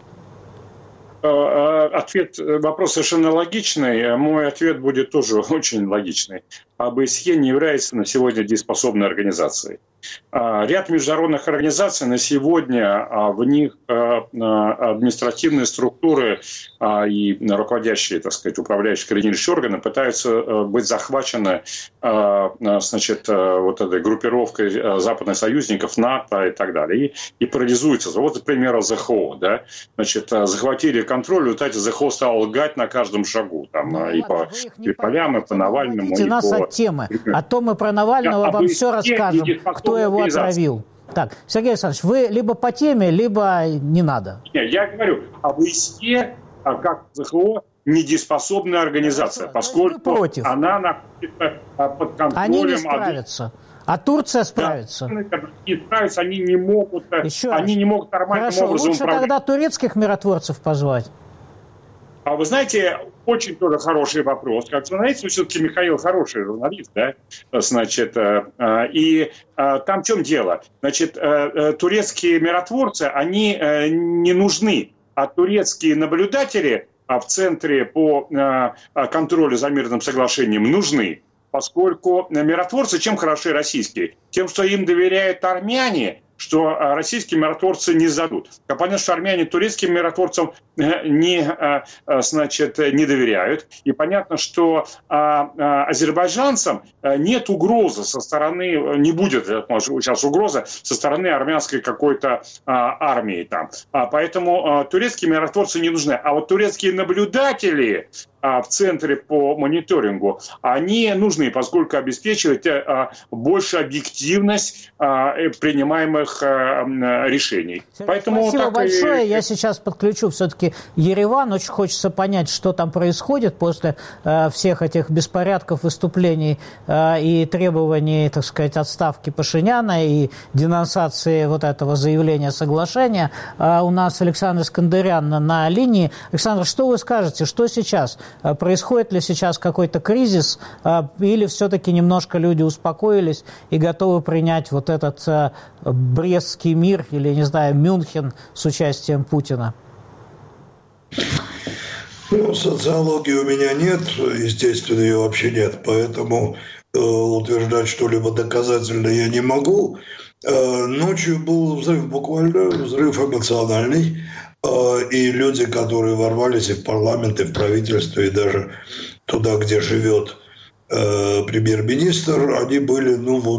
E: Вопрос совершенно логичный. Мой ответ будет тоже очень логичный. ОБСЕ не является на сегодня дееспособной организацией. Ряд международных организаций на сегодня, в них административные структуры и руководящие, так сказать, управляющие координирующие органы пытаются быть захвачены, значит, вот этой группировкой западных союзников, НАТО и так далее, и парализуются. Вот, например, ЗХО, да, значит, захватили контроль, в результате ЗХО стало лгать на каждом шагу, там, и по Скрипалям, и по Навальному, и
A: нас
E: по...
A: от темы. А то мы про Навального вам все расскажем, кто его отравил. Так, Сергей Александрович, вы либо по теме, либо не надо.
E: Нет, я говорю, ОБСЕ, как ЗХО, недееспособная организация, поскольку она находится под контролем...
A: Они не справятся. А Турция справится.
E: Не справятся, они не могут нормальным образом
A: лучше
E: управлять.
A: Тогда турецких миротворцев позвать.
E: А вы знаете, очень тоже хороший вопрос. Как журналист, все-таки Михаил хороший журналист, да? Значит, и там в чем дело? Значит, турецкие миротворцы, они не нужны, а турецкие наблюдатели в Центре по контролю за мирным соглашением нужны. Поскольку миротворцы чем хороши российские? Тем, что им доверяют армяне, что российские миротворцы не сдадут. Понятно, что армяне турецким миротворцам не доверяют. И понятно, что азербайджанцам нет угрозы со стороны, не будет сейчас угрозы со стороны армянской какой-то армии там. Поэтому турецкие миротворцы не нужны. А вот турецкие наблюдатели в Центре по мониторингу, они нужны, поскольку обеспечивают большую объективность принимаемых решений.
A: Поэтому спасибо большое. Я сейчас подключу все-таки Ереван. Очень хочется понять, что там происходит после всех этих беспорядков, выступлений и требований, так сказать, отставки Пашиняна и денонсации вот этого заявления соглашения. У нас Александр Искандерян на линии. Александр, что вы скажете? Что сейчас? Происходит ли сейчас какой-то кризис, или все-таки немножко люди успокоились и готовы принять вот этот Брестский мир или, не знаю, Мюнхен с участием Путина?
F: Ну, социологии у меня нет, естественно, ее вообще нет, поэтому утверждать что-либо доказательно я не могу. Ночью был взрыв, буквально взрыв эмоциональный, и люди, которые ворвались и в парламент, и в правительство, и даже туда, где живет премьер-министр, они были,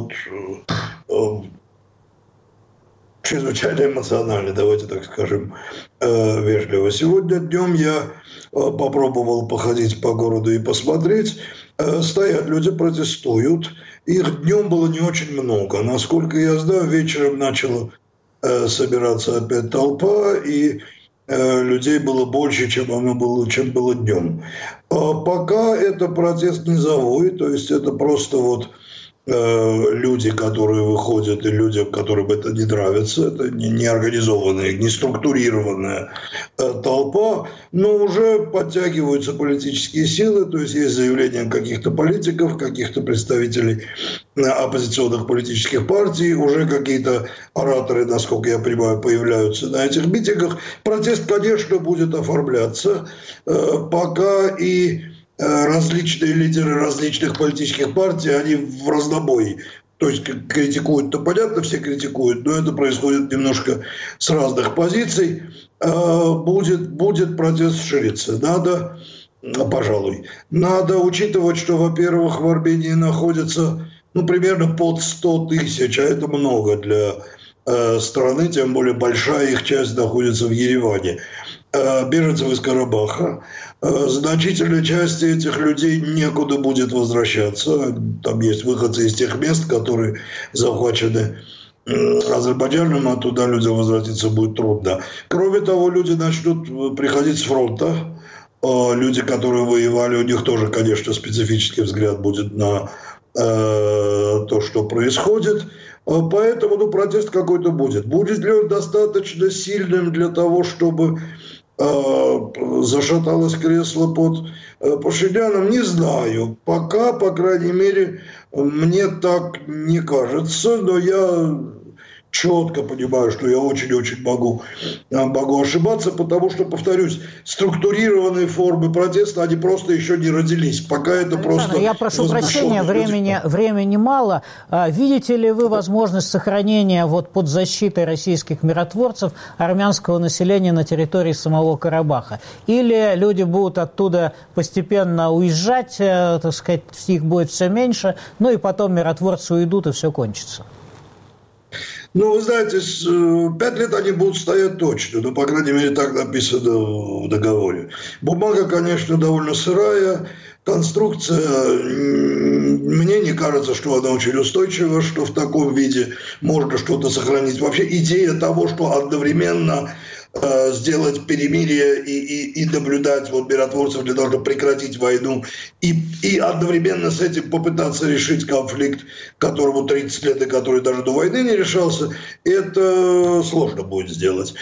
F: чрезвычайно эмоциональны, давайте так скажем вежливо. Сегодня днем я попробовал походить по городу и посмотреть. Стоят люди, протестуют. Их днем было не очень много. Насколько я знаю, вечером начала собираться опять толпа, и людей было больше, чем было днем. Пока это протест низовой, то есть это просто люди, которые выходят, и людям, которым это не нравится, это не организованная, не структурированная толпа, но уже подтягиваются политические силы, то есть есть заявления каких-то политиков, каких-то представителей оппозиционных политических партий, уже какие-то ораторы, насколько я понимаю, появляются на этих митингах. Протест, конечно, будет оформляться, пока и различные лидеры различных политических партий, они в разнобой. То есть критикуют, то понятно, все критикуют, но это происходит немножко с разных позиций. Будет протест шириться. Надо учитывать, что, во-первых, в Армении находится примерно под 100 тысяч, а это много для страны, тем более большая их часть находится в Ереване. Беженцев из Карабаха. Значительной части этих людей некуда будет возвращаться. Там есть выходцы из тех мест, которые захвачены Азербайджаном, а туда людям возвратиться будет трудно. Кроме того, люди начнут приходить с фронта. люди, которые воевали, у них тоже, конечно, специфический взгляд будет на то, что происходит. Поэтому протест какой-то будет. Будет ли он достаточно сильным для того, чтобы зашаталось кресло под Пашиняном, не знаю. Пока, по крайней мере, мне так не кажется, но я четко понимаю, что я очень-очень могу ошибаться, потому что, повторюсь, структурированные формы протеста, они просто еще не родились. Пока это
A: Александр,
F: просто...
A: я прошу прощения, времени мало. Видите ли вы возможность сохранения под защитой российских миротворцев армянского населения на территории самого Карабаха? Или люди будут оттуда постепенно уезжать, так сказать, их будет все меньше, ну и потом миротворцы уйдут и все кончится?
F: Ну, вы знаете, 5 лет они будут стоять точно. Ну, по крайней мере, так написано в договоре. Бумага, конечно, довольно сырая. Конструкция, мне не кажется, что она очень устойчива, что в таком виде можно что-то сохранить. Вообще идея того, что одновременно сделать перемирие и наблюдать миротворцев для того, чтобы прекратить войну, и одновременно с этим попытаться решить конфликт, которому 30 лет и который даже до войны не решался, это сложно будет сделать.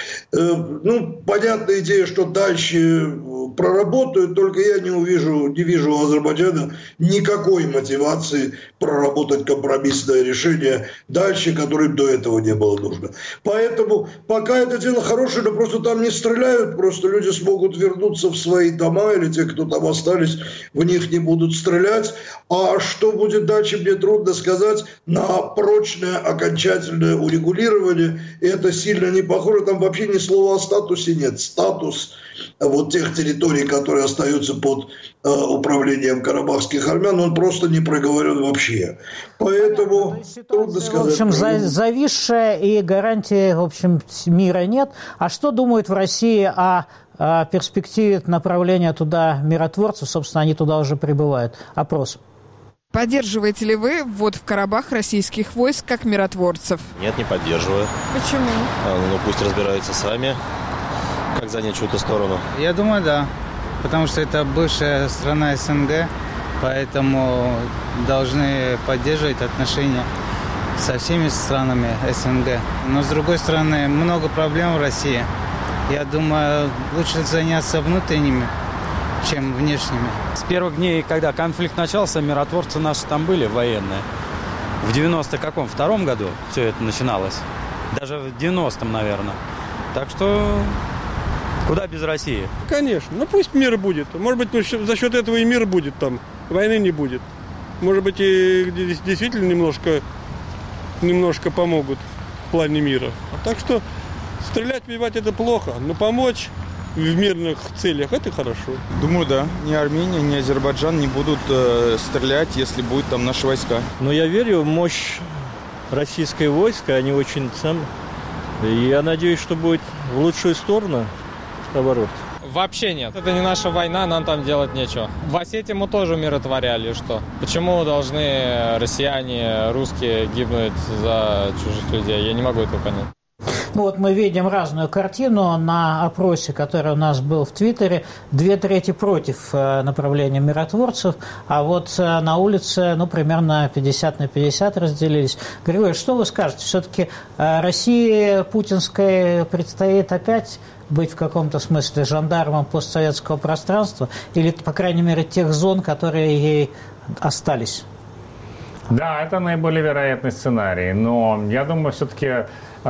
F: Ну, понятная идея, что дальше проработают, только я не вижу у Азербайджана никакой мотивации проработать компромиссное решение дальше, которым до этого не было нужно. Поэтому пока это дело хорошее, но просто там не стреляют, просто люди смогут вернуться в свои дома, или те, кто там остались, в них не будут стрелять. А что будет дальше, мне трудно сказать. На прочное окончательное урегулирование это сильно не похоже. Там вообще ни слова о статусе нет. Статус тех территорий, которые остаются под управлением карабахских армян, он просто не проговорен вообще. Поэтому трудно сказать.
A: В общем, зависшая и гарантии, в общем, мира нет. А что думают в России о перспективе направления туда миротворцев? Собственно, они туда уже прибывают. Опрос.
G: Поддерживаете ли вы ввод в Карабах российских войск как миротворцев?
H: Нет, не поддерживаю.
G: Почему?
H: Ну, пусть разбираются сами, как занять чью-то сторону.
I: Я думаю, да. Потому что это бывшая страна СНГ, поэтому должны поддерживать отношения со всеми странами СНГ. Но, с другой стороны, много проблем в России. Я думаю, лучше заняться внутренними, чем внешними.
J: С первых дней, когда конфликт начался, миротворцы наши там были, военные. В 92-м году все это начиналось. Даже в 90-м, наверное. Так что куда без России?
K: Конечно. Ну пусть мир будет. Может быть, за счет этого и мир будет там. Войны не будет. Может быть, и действительно немножко помогут в плане мира. Так что стрелять, убивать это плохо. Но помочь в мирных целях это хорошо.
L: Думаю, да. Ни Армения, ни Азербайджан не будут стрелять, если будут там наши войска.
M: Но я верю в мощь российского войска. Они очень я надеюсь, что будет в лучшую сторону. Наоборот.
N: Вообще нет. Это не наша война, нам там делать нечего. В Осетии мы тоже умиротворяли, что? Почему должны россияне, русские гибнуть за чужих людей? Я не могу этого понять.
A: Ну мы видим разную картину. На опросе, который у нас был в Твиттере, 2/3 против направления миротворцев, а на улице, примерно 50/50 разделились. Григорий, что вы скажете? Все-таки России путинской предстоит опять быть в каком-то смысле жандармом постсоветского пространства или, по крайней мере, тех зон, которые ей остались?
B: Да, это наиболее вероятный сценарий, но я думаю, все-таки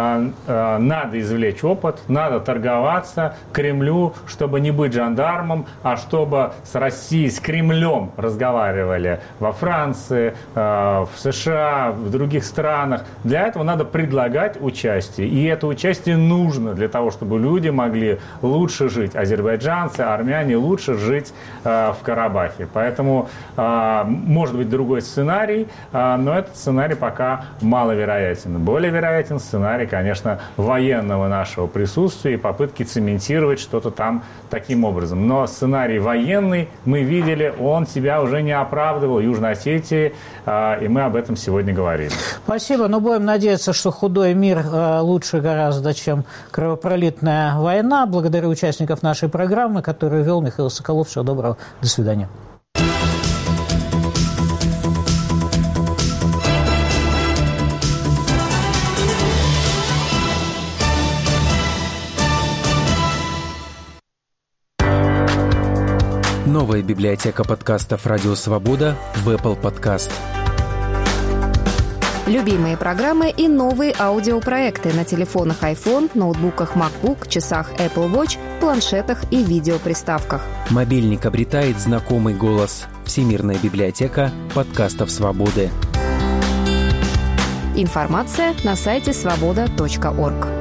B: надо извлечь опыт, надо торговаться Кремлю, чтобы не быть жандармом, а чтобы с Россией, с Кремлем разговаривали во Франции, в США, в других странах. Для этого надо предлагать участие. И это участие нужно для того, чтобы люди могли лучше жить, азербайджанцы, армяне лучше жить в Карабахе. Поэтому может быть другой сценарий, но этот сценарий пока маловероятен. Более вероятен сценарий, конечно, военного нашего присутствия и попытки цементировать что-то там таким образом. Но сценарий военный, мы видели, он себя уже не оправдывал Южной Осетии, и мы об этом сегодня говорили.
A: Спасибо. Но будем надеяться, что худой мир лучше гораздо, чем кровопролитная война. Благодарю участников нашей программы, которую вел Михаил Соколов. Всего доброго. До свидания.
O: Новая библиотека подкастов «Радио Свобода» в Apple Podcast.
P: Любимые программы и новые аудиопроекты на телефонах iPhone, ноутбуках MacBook, часах Apple Watch, планшетах и видеоприставках.
O: Мобильник обретает знакомый голос. Всемирная библиотека подкастов «Свободы».
P: Информация на сайте svoboda.org.